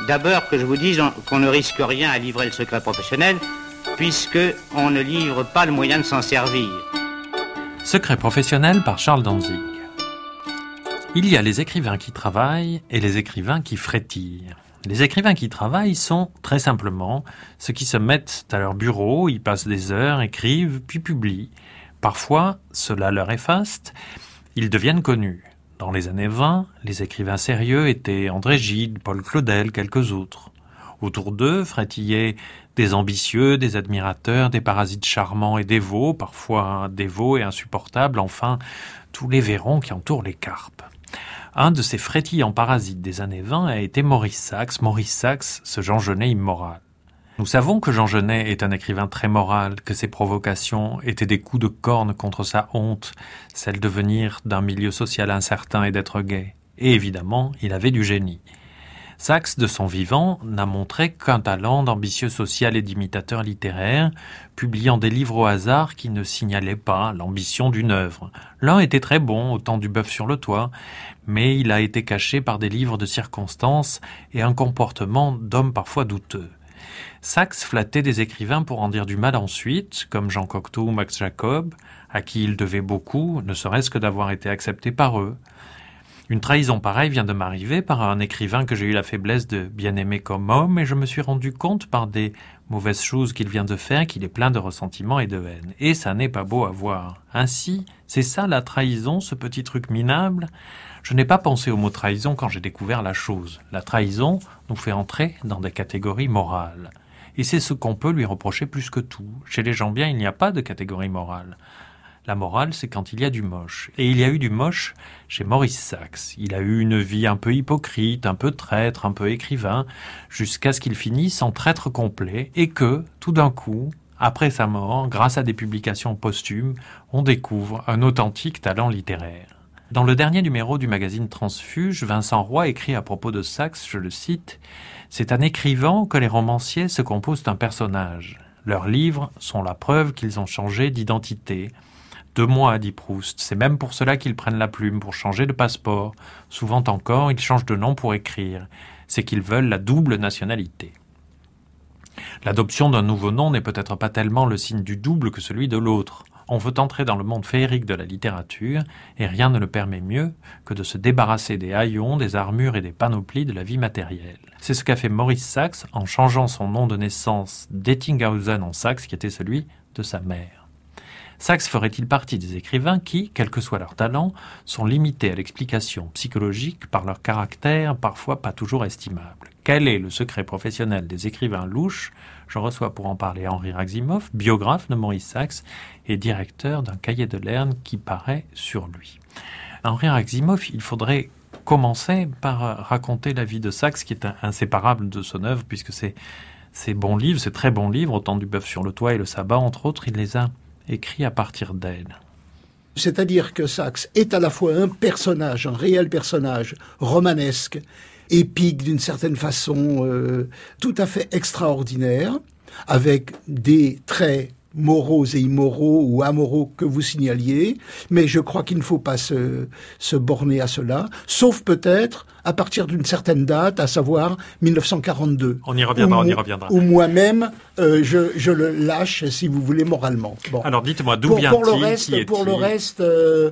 D'abord que je vous dise qu'on ne risque rien à livrer le secret professionnel, puisque on ne livre pas le moyen de s'en servir. Secret professionnel par Charles Danzig. Il y a les écrivains qui travaillent et les écrivains qui frétillent. Les écrivains qui travaillent sont, très simplement, ceux qui se mettent à leur bureau, y passent des heures, écrivent, puis publient. Parfois, cela leur est faste, ils deviennent connus. Dans les années 20, les écrivains sérieux étaient André Gide, Paul Claudel, quelques autres. Autour d'eux frétillaient des ambitieux, des admirateurs, des parasites charmants et dévots, parfois dévots et insupportables, enfin, tous les vairons qui entourent les carpes. Un de ces frétillants parasites des années 20 a été Maurice Sachs, ce Jean Genet immoral. Nous savons que Jean Genet est un écrivain très moral, que ses provocations étaient des coups de corne contre sa honte, celle de venir d'un milieu social incertain et d'être gai. Et évidemment, il avait du génie. Sachs, de son vivant, n'a montré qu'un talent d'ambitieux social et d'imitateur littéraire, publiant des livres au hasard qui ne signalaient pas l'ambition d'une œuvre. L'un était très bon, au temps du bœuf sur le toit, mais il a été caché par des livres de circonstances et un comportement d'homme parfois douteux. Sachs flattait des écrivains pour en dire du mal ensuite, comme Jean Cocteau ou Max Jacob, à qui il devait beaucoup, ne serait-ce que d'avoir été accepté par eux. Une trahison pareille vient de m'arriver par un écrivain que j'ai eu la faiblesse de bien aimer comme homme, et je me suis rendu compte par des mauvaises choses qu'il vient de faire qu'il est plein de ressentiment et de haine. Et ça n'est pas beau à voir. Ainsi, c'est ça la trahison, ce petit truc minable ? Je n'ai pas pensé au mot trahison quand j'ai découvert la chose. La trahison nous fait entrer dans des catégories morales. Et c'est ce qu'on peut lui reprocher plus que tout. Chez les gens bien, il n'y a pas de catégorie morale. La morale, c'est quand il y a du moche. Et il y a eu du moche chez Maurice Sachs. Il a eu une vie un peu hypocrite, un peu traître, un peu écrivain, jusqu'à ce qu'il finisse en traître complet et que, tout d'un coup, après sa mort, grâce à des publications posthumes, on découvre un authentique talent littéraire. Dans le dernier numéro du magazine Transfuge, Vincent Roy écrit à propos de Sachs, je le cite, « C'est en écrivant que les romanciers se composent un personnage. Leurs livres sont la preuve qu'ils ont changé d'identité. 2 mois, dit Proust, c'est même pour cela qu'ils prennent la plume, pour changer de passeport. Souvent encore, ils changent de nom pour écrire. C'est qu'ils veulent la double nationalité. » L'adoption d'un nouveau nom n'est peut-être pas tellement le signe du double que celui de l'autre. On veut entrer dans le monde féerique de la littérature, et rien ne le permet mieux que de se débarrasser des haillons, des armures et des panoplies de la vie matérielle. C'est ce qu'a fait Maurice Sachs en changeant son nom de naissance d'Ettinghausen en Saxe, qui était celui de sa mère. Sachs ferait-il partie des écrivains qui, quel que soit leur talent, sont limités à l'explication psychologique par leur caractère parfois pas toujours estimable? Quel est le secret professionnel des écrivains louches? Je reçois pour en parler Henri Raximov, biographe de Maurice Sachs et directeur d'un cahier de Lerne qui paraît sur lui. Henri Raximov, il faudrait commencer par raconter la vie de Sachs, qui est inséparable de son œuvre, puisque ces bons livres, ces très bons livres, Autant du bœuf sur le toit et Le sabbat, entre autres, il les a écrits à partir d'elle. C'est-à-dire que Sachs est à la fois un personnage, un réel personnage romanesque, épique d'une certaine façon, tout à fait extraordinaire, avec des traits moraux et immoraux ou amoraux que vous signaliez, mais je crois qu'il ne faut pas se borner à cela, sauf peut-être à partir d'une certaine date, à savoir 1942. On y reviendra. Où moi-même, je le lâche, si vous voulez, moralement. Bon. Alors dites-moi, d'où vient-il? Pour le reste,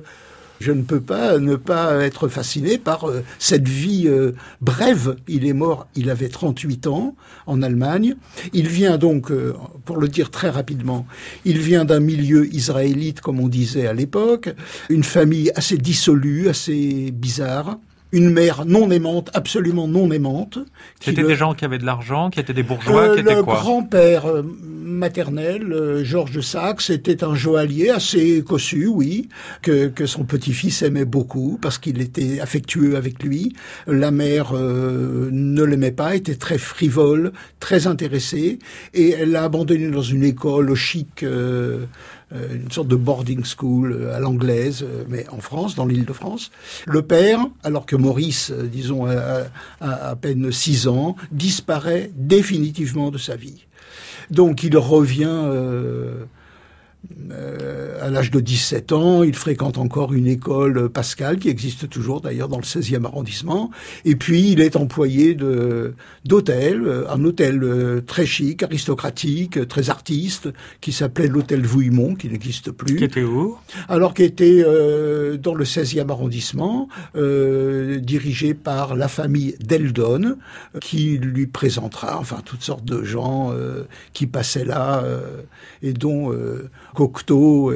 je ne peux pas ne pas être fasciné par cette vie brève. Il est mort, il avait 38 ans, en Allemagne. Il vient donc, pour le dire très rapidement, il vient d'un milieu israélite, comme on disait à l'époque, une famille assez dissolue, assez bizarre. Une mère non aimante, absolument non aimante. C'était des gens qui avaient de l'argent, qui étaient des bourgeois, qui étaient quoi? Le grand-père maternel, Georges Sachs, était un joaillier assez cossu, oui, que son petit-fils aimait beaucoup, parce qu'il était affectueux avec lui. La mère ne l'aimait pas, était très frivole, très intéressée, et elle l'a abandonné dans une école chic, une sorte de boarding school à l'anglaise, mais en France, dans l'Île-de-France. Le père, alors que Maurice, disons, a à peine 6 ans, disparaît définitivement de sa vie. Donc il revient À l'âge de 17 ans, il fréquente encore une école Pascal, qui existe toujours d'ailleurs dans le 16e arrondissement. Et puis, il est employé d'hôtel, un hôtel très chic, aristocratique, très artiste, qui s'appelait l'hôtel Vouillemont, qui n'existe plus. Qui était où? Alors, qui était dans le 16e arrondissement, dirigé par la famille Deldon, qui lui présentera, enfin, toutes sortes de gens qui passaient là, et dont Cocteau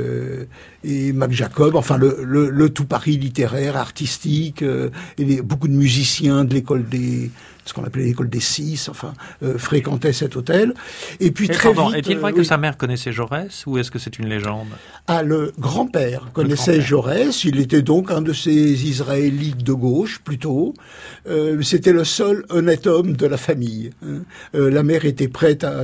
et Mac Jacob, enfin le tout Paris littéraire, artistique, et beaucoup de musiciens de l'école ce qu'on appelait l'école des Six, enfin, fréquentaient cet hôtel. Et puis très vite... Est-il vrai que sa mère connaissait Jaurès, ou est-ce que c'est une légende? Ah, le grand-père connaissait Jaurès. Il était donc un de ces Israélites de gauche, plutôt. C'était le seul honnête homme de la famille. La mère était prête à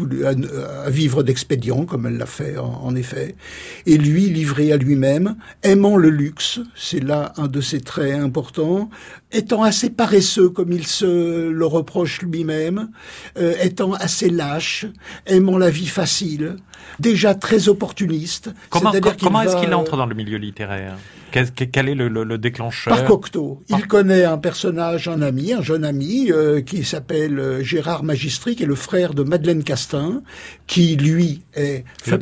vivre d'expédients, comme elle l'a fait, en effet. Et lui, livré à lui-même, aimant le luxe, c'est là un de ses traits importants, étant assez paresseux, comme il se le reproche lui-même, étant assez lâche, aimant la vie facile, déjà très opportuniste. Comment est-ce qu'il entre dans le milieu littéraire? Quel est le déclencheur? Par Cocteau. Il connaît un personnage, un jeune ami, qui s'appelle Gérard Magistri, qui est le frère de Madeleine Castin, qui lui est la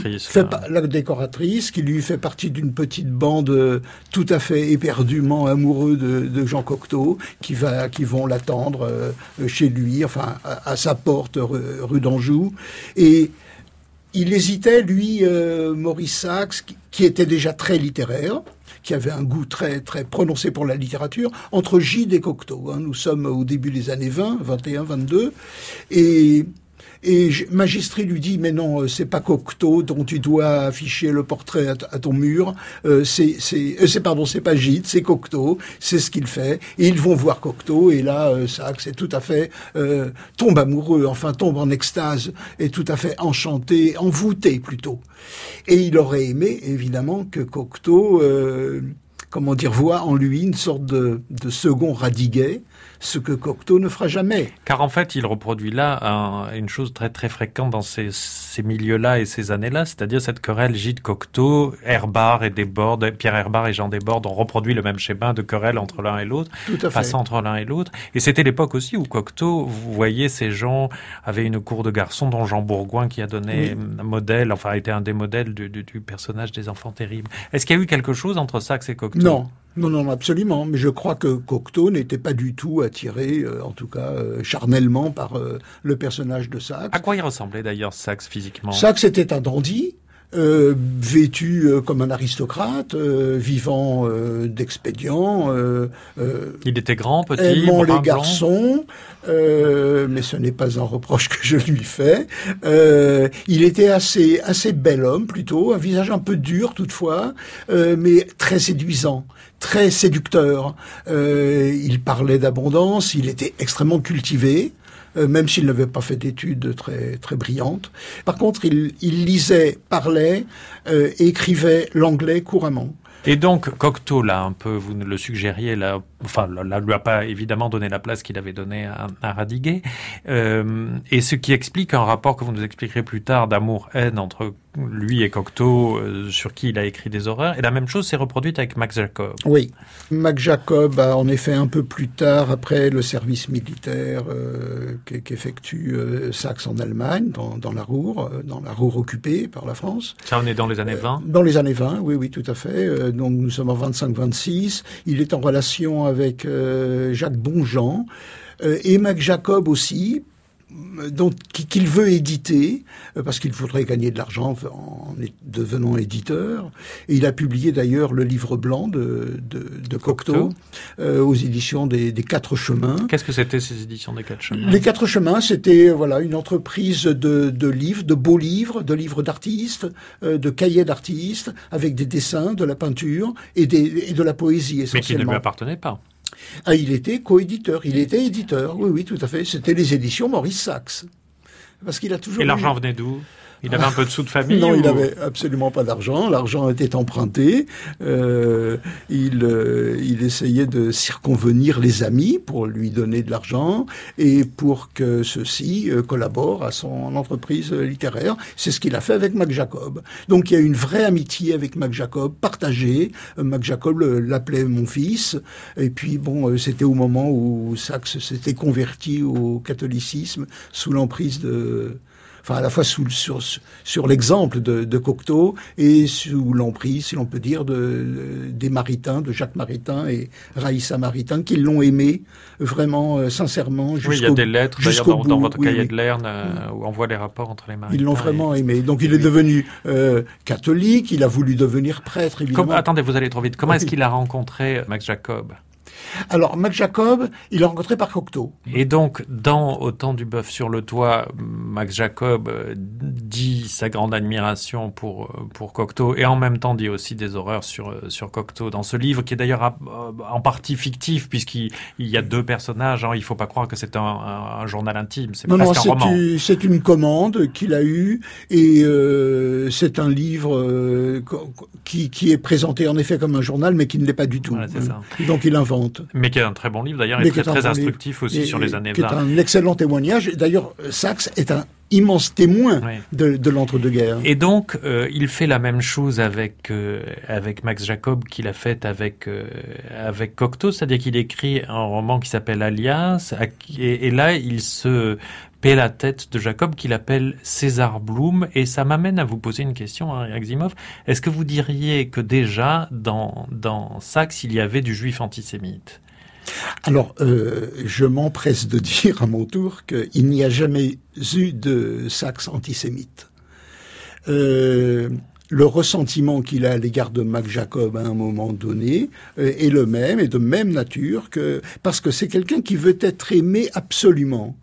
décoratrice, qui lui fait partie d'une petite bande tout à fait éperdument amoureux de Jean Cocteau, qui vont l'attendre chez lui, enfin à sa porte rue d'Anjou, et il hésitait, lui, Maurice Sachs, qui était déjà très littéraire, qui avait un goût très très prononcé pour la littérature, entre Gide et Cocteau. Nous sommes au début des années 21, 22, et Magistri lui dit, mais non, c'est pas Cocteau dont tu dois afficher le portrait à ton mur, c'est pas Gide, c'est Cocteau, c'est ce qu'il fait. Et ils vont voir Cocteau, et là, Sachs est tout à fait, tombe amoureux, enfin tombe en extase, est tout à fait enchanté, envoûté plutôt. Et il aurait aimé, évidemment, que Cocteau, voit en lui une sorte de second Radiguet, ce que Cocteau ne fera jamais. Car en fait, il reproduit là une chose très très fréquente dans ces milieux-là et ces années-là, c'est-à-dire cette querelle Gide-Cocteau, Herbart et Desbordes, Pierre Herbart et Jean Desbordes ont reproduit le même schéma de querelle entre l'un et l'autre, passant entre l'un et l'autre. Et c'était l'époque aussi où Cocteau, vous voyez, ces gens avaient une cour de garçons, dont Jean Bourgoin qui a donné modèle, enfin a été un des modèles du personnage des Enfants terribles. Est-ce qu'il y a eu quelque chose entre Sachs et Cocteau? Non, absolument. Mais je crois que Cocteau n'était pas du tout attiré, en tout cas charnellement, par le personnage de Sachs. À quoi il ressemblait d'ailleurs Sachs physiquement? Sachs était un dandy, vêtu comme un aristocrate, vivant d'expédients. Il était grand, petit, aimant brun, les garçons, mais ce n'est pas un reproche que je lui fais. Il était assez bel homme plutôt, un visage un peu dur toutefois, mais très séduisant, très séducteur. Il parlait d'abondance, il était extrêmement cultivé. Même s'il n'avait pas fait d'études très très brillantes. Par contre, il lisait, parlait, écrivait l'anglais couramment. Et donc, Cocteau, là, un peu, vous le suggériez, là, enfin, là, lui a pas évidemment donné la place qu'il avait donnée à Radiguet. Et ce qui explique un rapport que vous nous expliquerez plus tard d'amour-haine entre lui et Cocteau, sur qui il a écrit des horreurs. Et la même chose s'est reproduite avec Mac Jacob. Oui. Mac Jacob a en effet un peu plus tard, après le service militaire qu'effectue Sachs en Allemagne, dans la Ruhr occupée par la France. Ça, on est dans les années 20 Dans les années 20, oui, tout à fait. Donc nous sommes en 25-26. Il est en relation avec Jacques Bonjean et Mac Jacob aussi, qu'il veut éditer, parce qu'il faudrait gagner de l'argent en devenant éditeur. Et il a publié d'ailleurs le livre blanc de Cocteau aux éditions des Quatre Chemins. Qu'est-ce que c'était ces éditions des Quatre Chemins? Les Quatre Chemins, c'était une entreprise de livres, de beaux livres, de livres d'artistes, de cahiers d'artistes, avec des dessins, de la peinture et de la poésie essentiellement. Mais qui ne lui appartenait pas. Ah, il était coéditeur, il était éditeur, oui, tout à fait. C'était les éditions Maurice Sachs. Parce qu'il a toujours... Et l'argent venait d'où? Il avait un peu de sous de famille? Non, il n'avait absolument pas d'argent. L'argent était emprunté. Il essayait de circonvenir les amis pour lui donner de l'argent et pour que ceux-ci collaborent à son entreprise littéraire. C'est ce qu'il a fait avec Mac Jacob. Donc il y a une vraie amitié avec Mac Jacob, partagée. Mac Jacob l'appelait mon fils. Et puis bon, c'était au moment où Sachs s'était converti au catholicisme sous l'emprise à la fois sur l'exemple de Cocteau et sous l'emprise, si l'on peut dire, des Maritains, de Jacques Maritain et Raïssa Maritain, qui l'ont aimé vraiment sincèrement jusqu'au bout. Oui, il y a des lettres, d'ailleurs, dans votre cahier de Lerne, où on voit les rapports entre les Maritains. Ils l'ont vraiment aimé. Donc il est devenu catholique, il a voulu devenir prêtre, évidemment. Attendez, vous allez trop vite. Comment est-ce qu'il a rencontré Max Jacob? Alors, Mac Jacob, il l'a rencontré par Cocteau. Et donc, dans Au temps du bœuf sur le toit, Max Jacob dit sa grande admiration pour Cocteau et en même temps dit aussi des horreurs sur Cocteau dans ce livre qui est d'ailleurs en partie fictif puisqu'il y a deux personnages. Il faut pas croire que c'est un journal intime, c'est presque un roman. C'est une commande qu'il a eue et c'est un livre qui est présenté en effet comme un journal mais qui ne l'est pas du tout. Voilà, c'est ça. Donc il invente. Mais qui est un très bon livre d'ailleurs et très instructif aussi sur les années 20. Qui est un excellent témoignage. D'ailleurs, Sachs est un immense témoin de l'entre-deux-guerres. Et donc, il fait la même chose avec Max Jacob qu'il a fait avec Cocteau, c'est-à-dire qu'il écrit un roman qui s'appelle Alias, et là, il se paie la tête de Jacob qu'il appelle César Bloom, et ça m'amène à vous poser une question, Aximov. Est-ce que vous diriez que déjà, dans Sachs, il y avait du juif antisémite ? Alors, je m'empresse de dire à mon tour qu'il n'y a jamais eu de Sachs antisémite. Le ressentiment qu'il a à l'égard de Mac Jacob à un moment donné est le même, est de même nature parce que c'est quelqu'un qui veut être aimé absolument.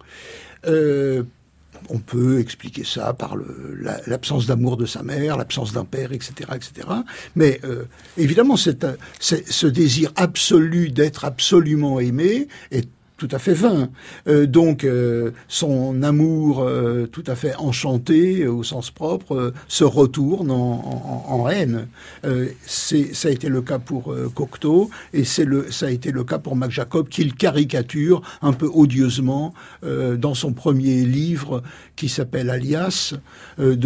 On peut expliquer ça par l'absence d'amour de sa mère, l'absence d'un père, etc., etc. Mais évidemment, ce désir absolu d'être absolument aimé est tout à fait vain. Donc, son amour tout à fait enchanté, au sens propre, se retourne en haine. Ça a été le cas pour Cocteau, et ça a été le cas pour Mac Jacob, qu'il caricature un peu odieusement dans son premier livre, qui s'appelle Alias, de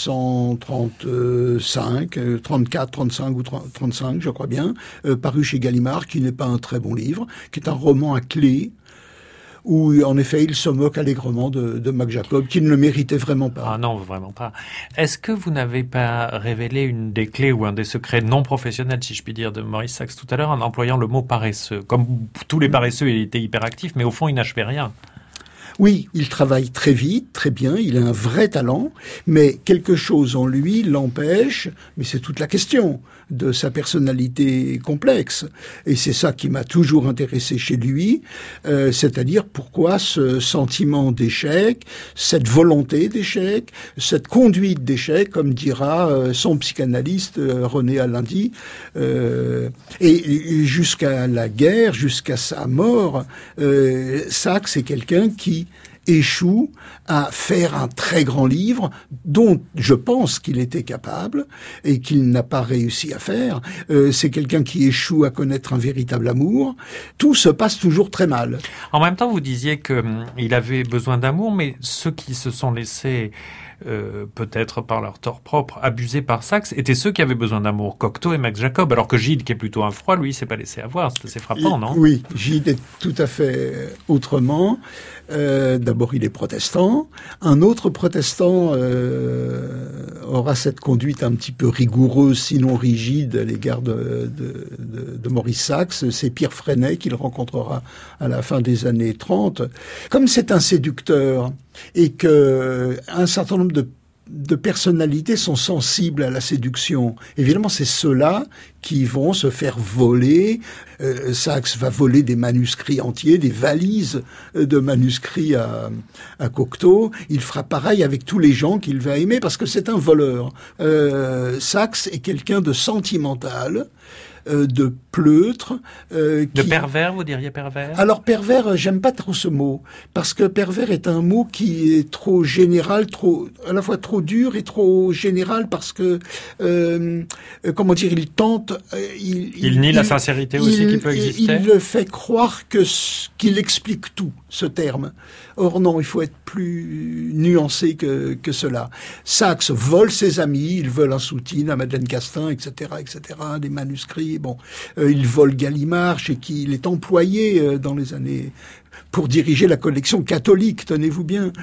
1935, 34, 35 ou 35, je crois bien, paru chez Gallimard, qui n'est pas un très bon livre, qui est un roman à clé, où, en effet, il se moque allègrement de Mac Jacob, qui ne le méritait vraiment pas. Ah non, vraiment pas. Est-ce que vous n'avez pas révélé une des clés ou un des secrets non professionnels, si je puis dire, de Maurice Sachs tout à l'heure, en employant le mot paresseux? Comme tous les paresseux, il était hyperactif, mais au fond, il n'achevait rien. Oui, il travaille très vite, très bien, il a un vrai talent, mais quelque chose en lui l'empêche, mais c'est toute la question de sa personnalité complexe. Et c'est ça qui m'a toujours intéressé chez lui, c'est-à-dire pourquoi ce sentiment d'échec, cette volonté d'échec, cette conduite d'échec, comme dira son psychanalyste René Allendy, et jusqu'à la guerre, jusqu'à sa mort, Sachs est quelqu'un qui échoue à faire un très grand livre dont je pense qu'il était capable et qu'il n'a pas réussi à faire. C'est quelqu'un qui échoue à connaître un véritable amour. Tout se passe toujours très mal. En même temps, vous disiez qu'il avait besoin d'amour, mais ceux qui se sont laissés peut-être par leur tort propre, abusés par Sachs, étaient ceux qui avaient besoin d'amour, Cocteau et Max Jacob, alors que Gide, qui est plutôt un froid, lui, s'est pas laissé avoir. C'est assez frappant, non ? Oui, Gide est tout à fait autrement. D'abord, il est protestant. Un autre protestant aura cette conduite un petit peu rigoureuse, sinon rigide, à l'égard de Maurice Sachs. C'est Pierre Freinet qu'il rencontrera à la fin des années 30. Comme c'est un séducteur et que un certain nombre de personnalités sont sensibles à la séduction. Évidemment, c'est ceux-là qui vont se faire voler. Sachs va voler des manuscrits entiers, des valises de manuscrits à Cocteau. Il fera pareil avec tous les gens qu'il va aimer parce que c'est un voleur. Sachs est quelqu'un de sentimental. de pleutre. De pervers, vous diriez pervers? Alors pervers, j'aime pas trop ce mot, parce que pervers est un mot qui est trop général, à la fois trop dur et trop général, parce que comment dire, il tente, il nie la sincérité aussi qui peut exister. Il fait croire qu'il explique tout, ce terme. Or non, il faut être plus nuancé que cela. Saxe vole ses amis, il vole un Soutine à Madeleine Castin, etc., des manuscrits. Bon, il vole Gallimard, chez qui il est employé dans les années pour diriger la collection catholique, tenez-vous bien.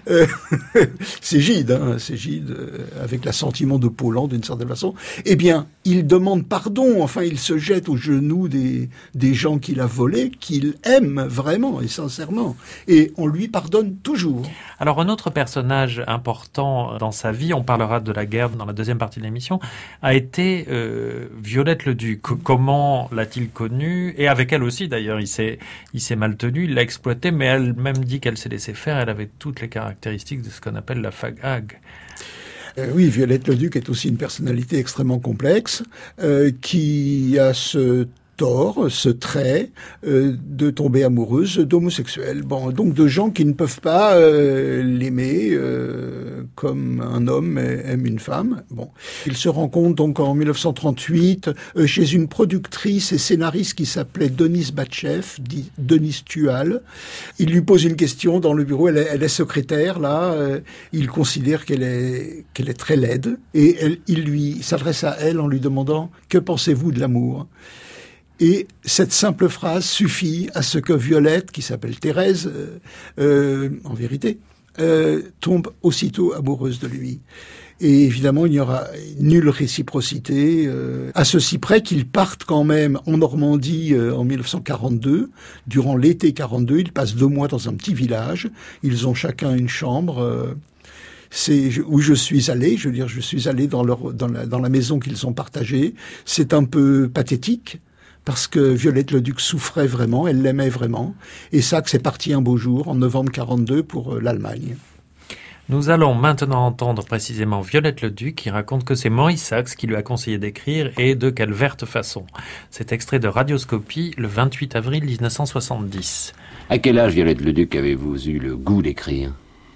C'est Gide, avec l'assentiment de Paulan, d'une certaine façon. Eh bien, il demande pardon, enfin, il se jette aux genoux des gens qu'il a volés, qu'il aime vraiment et sincèrement. Et on lui pardonne toujours. Alors, un autre personnage important dans sa vie, on parlera de la guerre dans la deuxième partie de l'émission, a été Violette Leduc. Comment l'a-t-il connue? Et avec elle aussi, d'ailleurs, il s'est mal tenu, il l'a exploité, mais elle-même dit qu'elle s'est laissée faire. Elle avait toutes les caractéristiques de ce qu'on appelle la fag-hag. Oui, Violette Leduc est aussi une personnalité extrêmement complexe qui a ce trait de tomber amoureuse d'homosexuels. Bon, donc de gens qui ne peuvent pas l'aimer comme un homme aime une femme. Bon, il se rencontre donc en 1938 chez une productrice et scénariste qui s'appelait Denise Batchev, dit Denise Tual. Il lui pose une question dans le bureau. Elle est secrétaire là. Il considère qu'elle est très laide et il lui s'adresse à elle en lui demandant « Que pensez-vous de l'amour ?» Et cette simple phrase suffit à ce que Violette, qui s'appelle Thérèse, en vérité, tombe aussitôt amoureuse de lui. Et évidemment, il n'y aura nulle réciprocité, à ceci près qu'ils partent quand même en Normandie en 1942. Durant l'été 42, ils passent 2 mois dans un petit village. Ils ont chacun une chambre. C'est où je suis allé. Je veux dire, je suis allé dans la maison qu'ils ont partagée. C'est un peu pathétique. Parce que Violette Leduc souffrait vraiment, elle l'aimait vraiment. Et Saxe est parti un beau jour, en novembre 42, pour l'Allemagne. Nous allons maintenant entendre précisément Violette Leduc qui raconte que c'est Maurice Saxe qui lui a conseillé d'écrire et de quelle verte façon. C'est extrait de Radioscopie le 28 avril 1970. À quel âge, Violette Leduc, avez-vous eu le goût d'écrire?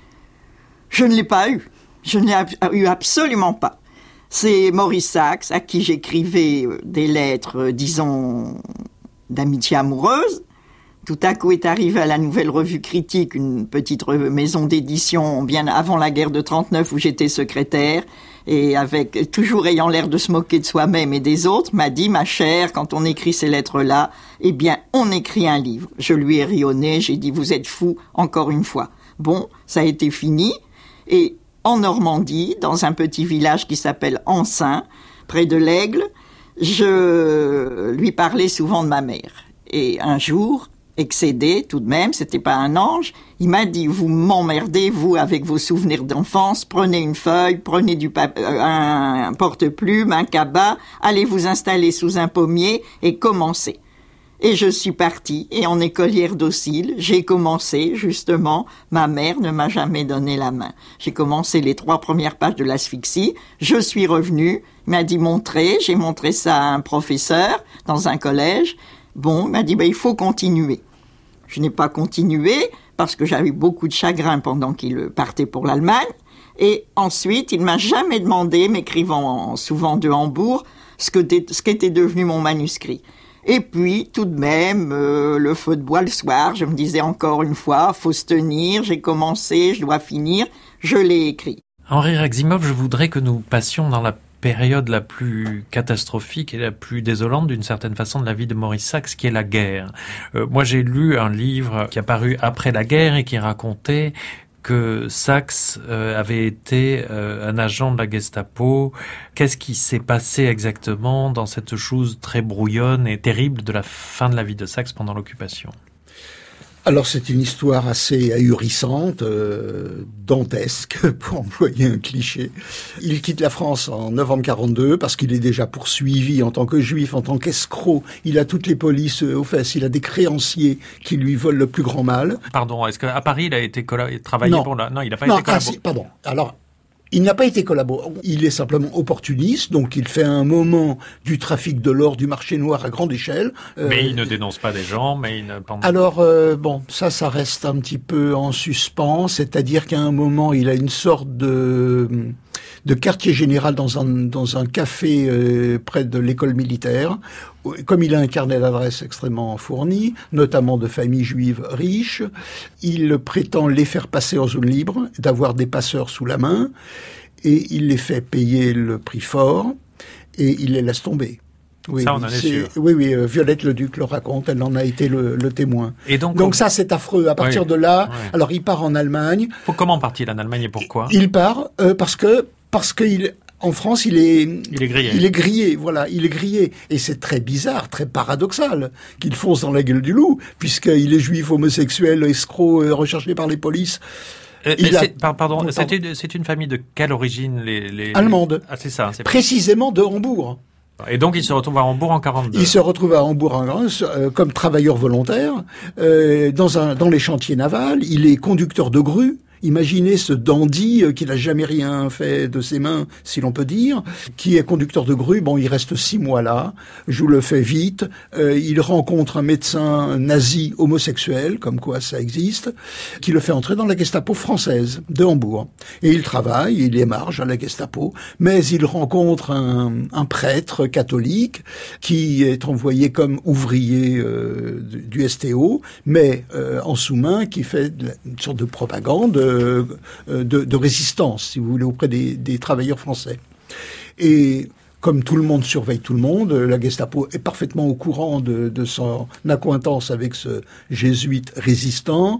Je ne l'ai pas eu. Je ne l'ai eu absolument pas. C'est Maurice Saxe à qui j'écrivais des lettres, disons, d'amitié amoureuse. Tout à coup est arrivée à la Nouvelle Revue Critique, une petite maison d'édition bien avant la guerre de 39 où j'étais secrétaire, et avec toujours ayant l'air de se moquer de soi-même et des autres, m'a dit « Ma chère, quand on écrit ces lettres-là, eh bien, on écrit un livre. » Je lui ai ri au nez, j'ai dit « Vous êtes fou, encore une fois. » Bon, ça a été fini, et en Normandie, dans un petit village qui s'appelle Ansin, près de l'Aigle, je lui parlais souvent de ma mère. Et un jour, excédé tout de même, c'était pas un ange, il m'a dit « Vous m'emmerdez, vous, avec vos souvenirs d'enfance, prenez une feuille, prenez un porte-plume, un cabas, allez vous installer sous un pommier et commencez. » Et je suis partie, et en écolière docile, j'ai commencé, justement, ma mère ne m'a jamais donné la main. J'ai commencé les 3 premières pages de l'Asphyxie, je suis revenue, il m'a dit montrer, j'ai montré ça à un professeur dans un collège. Bon, il m'a dit il faut continuer. Je n'ai pas continué, parce que j'avais beaucoup de chagrin pendant qu'il partait pour l'Allemagne, et ensuite, il ne m'a jamais demandé, m'écrivant souvent de Hambourg, ce qu'était devenu mon manuscrit. Et puis, tout de même, le feu de bois le soir, je me disais encore une fois, faut se tenir, j'ai commencé, je dois finir, je l'ai écrit. Henri Raximov, je voudrais que nous passions dans la période la plus catastrophique et la plus désolante d'une certaine façon de la vie de Maurice Saxe, qui est la guerre. Moi, j'ai lu un livre qui a paru après la guerre et qui racontait que Saxe avait été un agent de la Gestapo. Qu'est-ce qui s'est passé exactement dans cette chose très brouillonne et terrible de la fin de la vie de Saxe pendant l'occupation? Alors c'est une histoire assez ahurissante, dantesque, pour employer un cliché. Il quitte la France en novembre 42 parce qu'il est déjà poursuivi en tant que juif, en tant qu'escroc. Il a toutes les polices aux fesses. Il a des créanciers qui lui volent le plus grand mal. Pardon, est-ce qu'à Paris il a été travaillé pour la... Non, il n'a pas été collaborateur. Pardon. Alors, Il n'a pas été collaborateur. Il est simplement opportuniste, donc il fait un moment du trafic de l'or, du marché noir à grande échelle. Mais il ne dénonce pas des gens, mais il ne... Alors, ça reste un petit peu en suspens, c'est-à-dire qu'à un moment, il a une sorte de quartier général dans un café près de l'école militaire. Comme il a un carnet d'adresses extrêmement fourni, notamment de familles juives riches, il prétend les faire passer en zone libre, d'avoir des passeurs sous la main, et il les fait payer le prix fort, et il les laisse tomber. Oui, ça, on en est sûr. Oui, Violette Leduc le raconte, elle en a été le témoin. Et donc ça, c'est affreux. À partir de là, alors il part en Allemagne. Comment part-il en Allemagne et pourquoi ? Il part parce qu'il... En France, il est grillé. Il est grillé, voilà, il est grillé. Et c'est très bizarre, très paradoxal qu'il fonce dans la gueule du loup, puisqu'il est juif, homosexuel, escroc, recherché par les polices. C'est une famille de quelle origine les... Allemande. Ah, c'est ça. Précisément de Hambourg. Et donc il se retrouve à Hambourg en 42. Il se retrouve à Hambourg comme travailleur volontaire dans les chantiers navals. Il est conducteur de grue. Imaginez ce dandy qui n'a jamais rien fait de ses mains, si l'on peut dire, qui est conducteur de grue. Bon, il reste 6 mois là. Je vous le fais vite. Il rencontre un médecin nazi homosexuel, comme quoi ça existe, qui le fait entrer dans la Gestapo française de Hambourg. Et il travaille, il émarge à la Gestapo, mais il rencontre un prêtre catholique qui est envoyé comme ouvrier du STO, mais en sous-main, qui fait une sorte de propagande de résistance, si vous voulez, auprès des travailleurs français. Et comme tout le monde surveille tout le monde, la Gestapo est parfaitement au courant de son accointance avec ce jésuite résistant,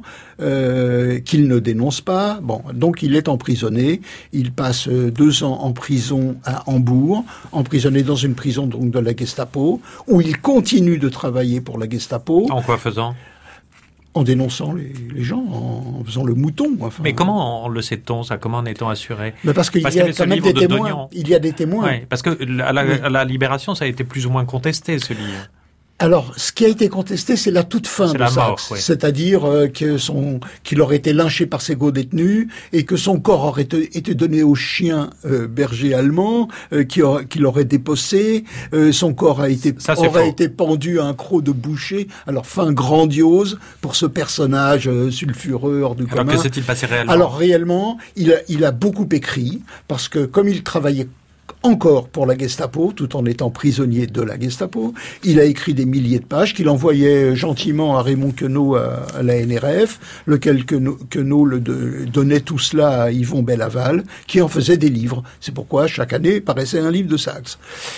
qu'il ne dénonce pas. Bon, donc il est emprisonné. Il passe 2 ans en prison à Hambourg, emprisonné dans une prison donc de la Gestapo, où il continue de travailler pour la Gestapo. En quoi faisant ? En dénonçant les gens, en faisant le mouton. Enfin, mais comment le sait-on, ça ? Comment en est-on assuré ? Mais parce qu'il y a quand même des témoins. Il y a des témoins. Oui, parce que à la Libération, ça a été plus ou moins contesté, ce livre. Alors, ce qui a été contesté, c'est la toute fin de Saxe. C'est-à-dire qu'il aurait été lynché par ses co-détenus et que son corps aurait été donné aux chiens bergers allemands qu'il aurait dépecé. Son corps aurait été pendu à un croc de boucher. Alors, fin grandiose pour ce personnage sulfureux hors du commun. Alors, que s'est-il passé réellement ? Alors, réellement, il a beaucoup écrit parce que comme il travaillait encore pour la Gestapo, tout en étant prisonnier de la Gestapo. Il a écrit des milliers de pages qu'il envoyait gentiment à Raymond Queneau à la NRF, lequel Queneau donnait tout cela à Yvon Bellaval, qui en faisait des livres. C'est pourquoi chaque année paraissait un livre de Saxe.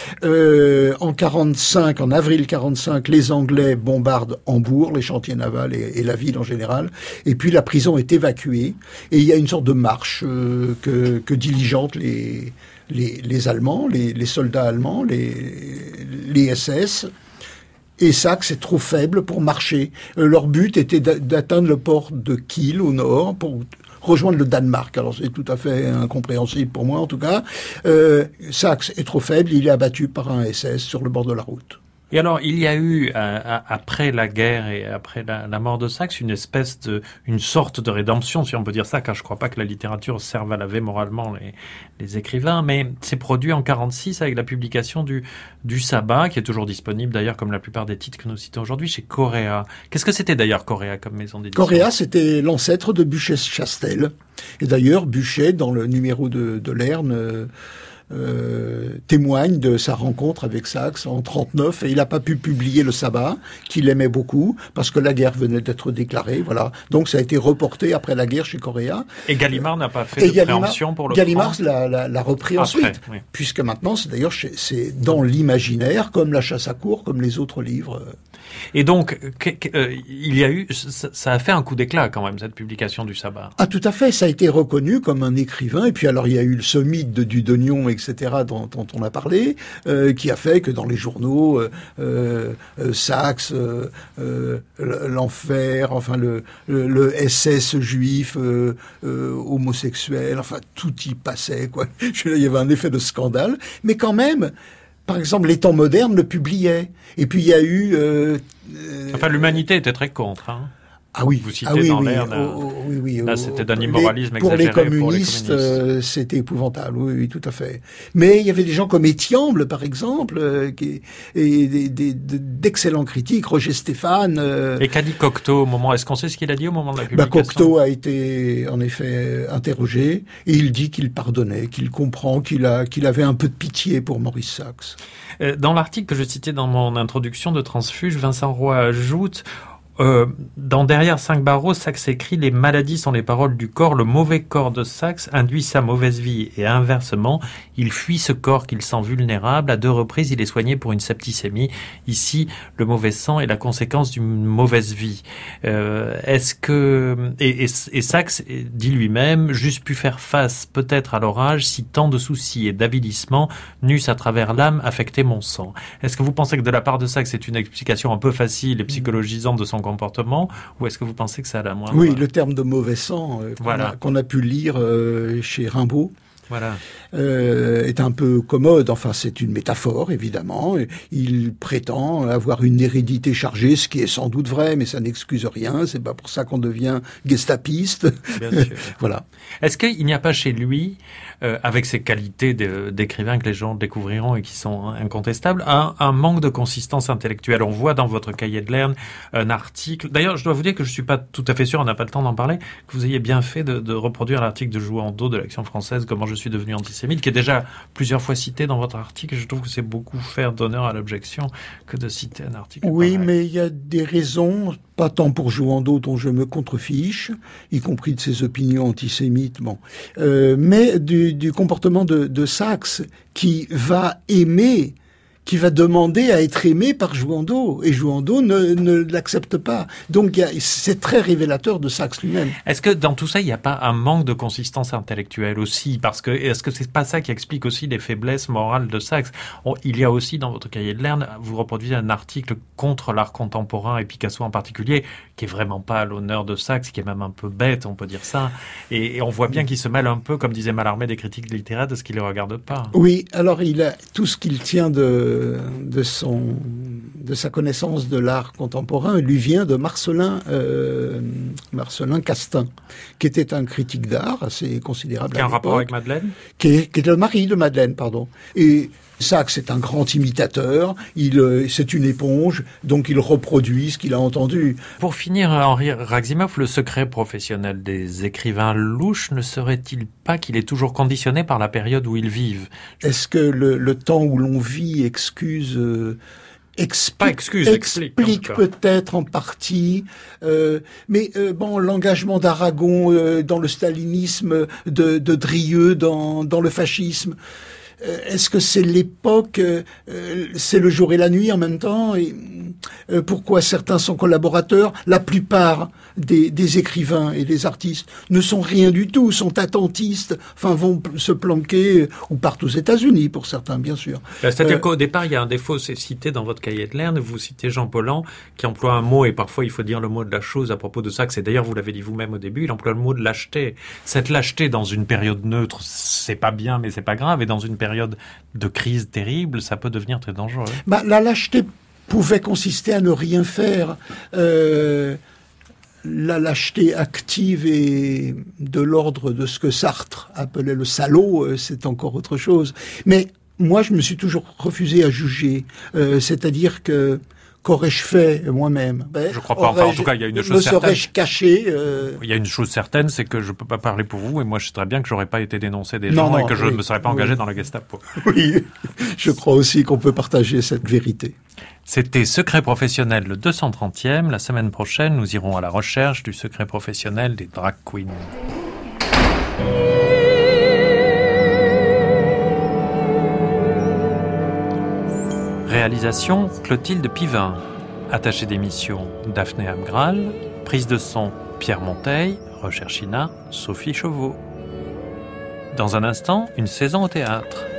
En avril 45, les Anglais bombardent Hambourg, les chantiers navals et la ville en général. Et puis la prison est évacuée et il y a une sorte de marche que diligentent les Allemands, les soldats allemands, les SS, et Saxe est trop faible pour marcher. Leur but était d'atteindre le port de Kiel au nord pour rejoindre le Danemark. Alors c'est tout à fait incompréhensible pour moi en tout cas. Saxe est trop faible, il est abattu par un SS sur le bord de la route. Et alors, il y a eu, après la guerre et après la mort de Saxe, une sorte de rédemption, si on peut dire ça, car je crois pas que la littérature serve à laver moralement les écrivains, mais c'est produit en 46 avec la publication du Sabbat, qui est toujours disponible d'ailleurs, comme la plupart des titres que nous citons aujourd'hui, chez Coréa. Qu'est-ce que c'était d'ailleurs Coréa comme maison d'édition ? Coréa, c'était l'ancêtre de Buchet-Chastel. Et d'ailleurs, Buchet, dans le numéro de l'Erne, témoigne de sa rencontre avec Saxe en 39 et il n'a pas pu publier le Sabbat qu'il aimait beaucoup parce que la guerre venait d'être déclarée, voilà. Donc ça a été reporté après la guerre chez Coréa. Et Gallimard n'a pas fait de préemption pour le Gallimard l'a repris ensuite, oui. Puisque maintenant c'est dans l'imaginaire comme La chasse à courre, comme les autres livres. Et donc, il y a eu, ça a fait un coup d'éclat quand même, cette publication du Sabbat. Ah, tout à fait, ça a été reconnu comme un écrivain, et puis alors il y a eu ce mythe de Dudonion, etc., dont on a parlé, qui a fait que dans les journaux, Saxe, l'enfer, enfin le SS juif, homosexuel, enfin tout y passait, quoi. Il y avait un effet de scandale, mais quand même... Par exemple, les temps modernes le publiaient. Et puis il y a eu... Enfin, l'humanité était très contre. Hein. Ah oui, vous citez dans Lerne. Oui, là, c'était d'un immoralisme pour exagéré. Les communistes, c'était épouvantable. Oui, tout à fait. Mais il y avait des gens comme Étiamble, par exemple, et d'excellents critiques, Roger Stéphane. Et qu'a dit Cocteau au moment? Est-ce qu'on sait ce qu'il a dit au moment de la publication? Cocteau a été en effet interrogé et il dit qu'il pardonnait, qu'il comprend, qu'il avait un peu de pitié pour Maurice Sachs. Dans l'article que je citais dans mon introduction de Transfuge, Vincent Roy ajoute dans Derrière 5 barreaux, Sachs écrit « Les maladies sont les paroles du corps. Le mauvais corps de Sachs induit sa mauvaise vie. Et inversement, il fuit ce corps qu'il sent vulnérable. À 2 reprises, il est soigné pour une septicémie. Ici, le mauvais sang est la conséquence d'une mauvaise vie. » Est-ce que... Et Sachs dit lui-même « J'eusse pu faire face peut-être à l'orage si tant de soucis et d'avilissements n'eussent à travers l'âme affecté mon sang. » Est-ce que vous pensez que de la part de Sachs, c'est une explication un peu facile et psychologisante de son comportement, ou est-ce que vous pensez que ça a la moindre... Oui, le terme de mauvais sang qu'on a pu lire chez Rimbaud est un peu commode. Enfin, c'est une métaphore, évidemment. Il prétend avoir une hérédité chargée, ce qui est sans doute vrai, mais ça n'excuse rien. C'est pas pour ça qu'on devient gestapiste. Bien sûr. Voilà. Est-ce qu'il n'y a pas chez lui, avec ses qualités d'écrivain que les gens découvriront et qui sont incontestables, un manque de consistance intellectuelle? On voit dans votre cahier de Lerne un article. D'ailleurs, je dois vous dire que je suis pas tout à fait sûr, on n'a pas le temps d'en parler, que vous ayez bien fait de reproduire l'article de Jouhandeau de l'Action française, Comment je suis devenu antisémite, qui est déjà plusieurs fois cité dans votre article. Et je trouve que c'est beaucoup faire d'honneur à l'objection que de citer un article. Oui, pareil. Mais il y a des raisons, pas tant pour Jouhandeau dont je me contrefiche, y compris de ses opinions antisémites, mais du comportement de Sachs qui va demander à être aimé par Jouhandeau, et Jouhandeau ne l'accepte pas. Donc c'est très révélateur de Sachs lui-même. Est-ce que dans tout ça, il n'y a pas un manque de consistance intellectuelle aussi? Parce que est-ce que c'est pas ça qui explique aussi les faiblesses morales de Sachs? Il y a aussi dans votre cahier de Lerne, vous reproduisez un article contre l'art contemporain et Picasso en particulier, qui est vraiment pas à l'honneur de Sachs, qui est même un peu bête, on peut dire ça. Et on voit bien qu'il se mêle un peu, comme disait Mallarmé, des critiques littéraires, de ce qui ne les regarde pas. Oui, alors il a tout ce qu'il tient de sa connaissance de l'art contemporain lui vient de Marcellin Castin, qui était un critique d'art assez considérable. Qui a un rapport avec Madeleine, qui est le mari de Madeleine, pardon. Et Sachs est un grand imitateur, c'est une éponge, donc il reproduit ce qu'il a entendu. Pour finir, Henri Raximov, le secret professionnel des écrivains louches ne serait-il pas qu'il est toujours conditionné par la période où ils vivent? Est-ce que le temps où l'on vit explique peut-être en partie, mais l'engagement d'Aragon dans le stalinisme, de Drieux dans le fascisme, est-ce que c'est l'époque, c'est le jour et la nuit en même temps, et pourquoi certains sont collaborateurs? La plupart des écrivains et des artistes ne sont rien du tout, sont attentistes, vont se planquer ou partent aux États-Unis pour certains, bien sûr. C'est-à-dire qu'au départ, il y a un défaut, c'est cité dans votre cahier de Lerne, vous citez Jean Paulhan, qui emploie un mot, et parfois il faut dire le mot de la chose à propos de ça, et d'ailleurs vous l'avez dit vous-même au début, il emploie le mot de lâcheté. Cette lâcheté dans une période neutre, c'est pas bien, mais c'est pas grave, et dans une période de crise terrible, ça peut devenir très dangereux. La lâcheté pouvait consister à ne rien faire. La lâcheté active est de l'ordre de ce que Sartre appelait le salaud, c'est encore autre chose. Mais moi, je me suis toujours refusé à juger. C'est-à-dire que qu'aurais-je fait moi-même? Je crois pas. En tout cas, il y a une chose certaine. Me serais-je caché Il y a une chose certaine, c'est que je peux pas parler pour vous, et moi je sais très bien que j'aurais pas été dénoncé des gens et que je ne me serais pas engagé dans la Gestapo. Oui, je crois aussi qu'on peut partager cette vérité. C'était Secret professionnel, le 230e. La semaine prochaine, nous irons à la recherche du secret professionnel des drag queens. Réalisation Clotilde Pivin. Attaché d'émission Daphné Abgral. Prise de son Pierre Monteil. Recherche INA Sophie Chauveau. Dans un instant, une saison au théâtre.